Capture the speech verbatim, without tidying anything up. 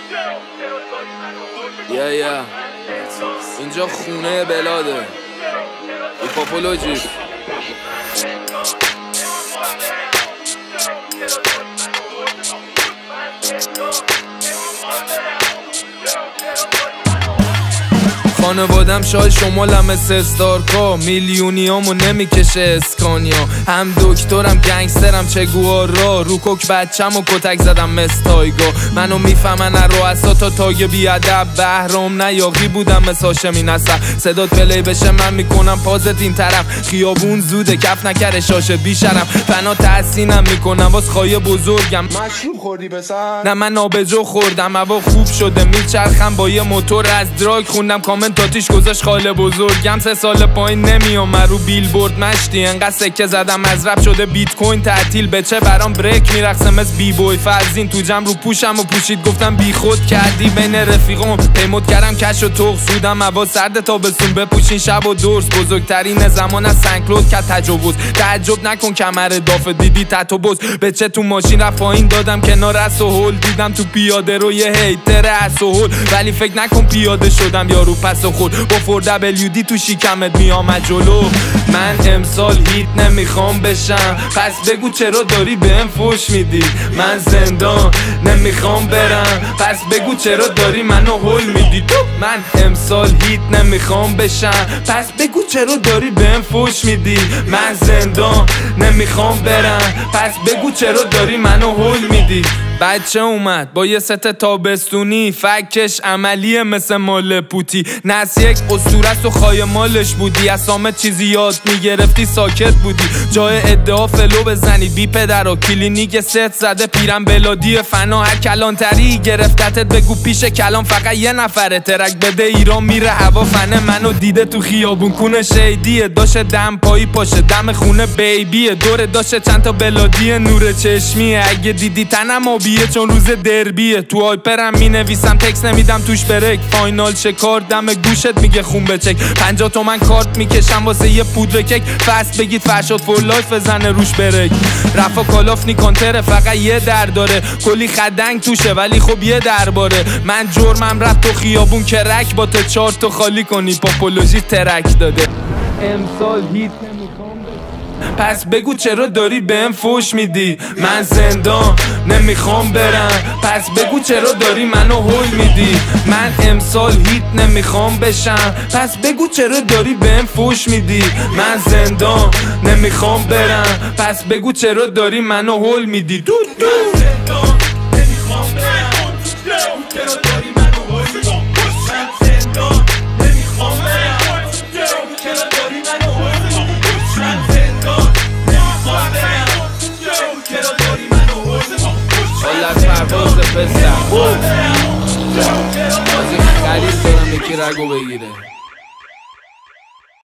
یا یا اینجا خونه بلاده ایپاپولوژی خانوادم شای شمالم مثل استارکا، میلیونیامو نمیکشه اسکانیا. هم دکترم گنگسترم چگوارا، رو کوک بچم و کتک زدم مستایگا. منو میفهمن رؤسا تا تاگ بیادب، بهرام نیاقی بودم مثل هاشمی نصر. صدات پلی بشه من میکنم پازت این طرف، خیابون زوده کف نکره شاشه بیشرم. فنا تحسینم میکنم واس خواهی بزرگم. مشروب خوردی پسر؟ نه من آبجو خوردم، هوا خوب شده میچرخم با یه موتور از دراگ. خوندم کامنت تاتیش گذاشت خاله بزرگم، سه سال پایین نمیام من رو بیلبورد مشتی. انقدر سکه زدم از رپ شده بیت کوین تعطیل، به چه برام بریک میرقصم مثل بی بوی فرزین. تو جمع رو پوشم و پوشید گفتم بی خود کردی بین رفیقام. پیمود کردم کش و تخ سودم، هوا سرد تابستون بپوشین شب و درس. بزرگترین زمان از سنکلود کرد تجاوز، تعجب نکن کمر دافه دیدی تتو بز. به چه تو ماشین رفت پایین دادم کنار از و هول، دیدم تو پیاده رو یه هیتر از و هول. ولی فکر نکن پیاده شدم یارو پس و خود، با فور دبلیو دی تو شیکمت میامد جلو. من امسال هیت نمیخوام بشم، پس بگو چرا داری بهم فوش میدی. من زندان نمیخوام برم، پس بگو چرا داری منو هول میدی. من امسال هیت نمیخوام بشم، پس بگو چرا داری بهم فوش میدی. من زندان نمیخوام برم، پس بگو چرا داری منو هول میدی. بچه اومد با یه ست تابستونی، فکش عملیه مثل مال پوتی. نس یک اسطورست و خواهی مالش بودی، از سامت چیزی یاد میگرفتی ساکت بودی. جای ادعا فلو بزنی بی پدر و کلینیک ست زده پیرم بلادی فنا. هر کلانتری گرفتتت بگو پیش کلام فقط یه نفره. ترک بده ایران میره هوا فنه، منو دیده تو خیابون کونه شیدیه. داشه دم پایی پاشه دم خونه بیبیه، دوره داشه چند تا بلادی نور چشمیه. اگه دیدی تنم آبیه چون روز دربیه، تو آیپرم می نویسم تکس نمیدم توش برک. فاینال شکار دم گوشت میگه خون بچک، پنجاه تومن کارت میکشم واسه یه پودر کک. فست بگید فرشاد فور لایف بزنه روش برک. رفا کالاف نیکانتره فقط یه در داره، کلی خدنگ توشه ولی خب یه درباره. من جرمم رفت تو خیابون کرک، با ته چار تو خالی کنی پاپولوژی ترک داده. امسال هیت نمیخوام پس بگو چرا داری بهم فوش میدی. من زندان نمیخوام برم، پس بگو چرا داری منو هول میدی. من امسال هیت نمیخوام بشم، پس بگو چرا داری بهم فوش میدی. من زندان نمیخوام برم، پس بگو چرا داری منو هول میدی. دو دو زندان نمیخوام برم، چرا داری منو هول میدی. من زندان نمیخوام برم، چرا داری منو هول میدی. من زندان نمیخوام برم، چرا داری منو هول میدی. حالا از پرواز بستم بازی خرید دارم یکی رگو بگیره.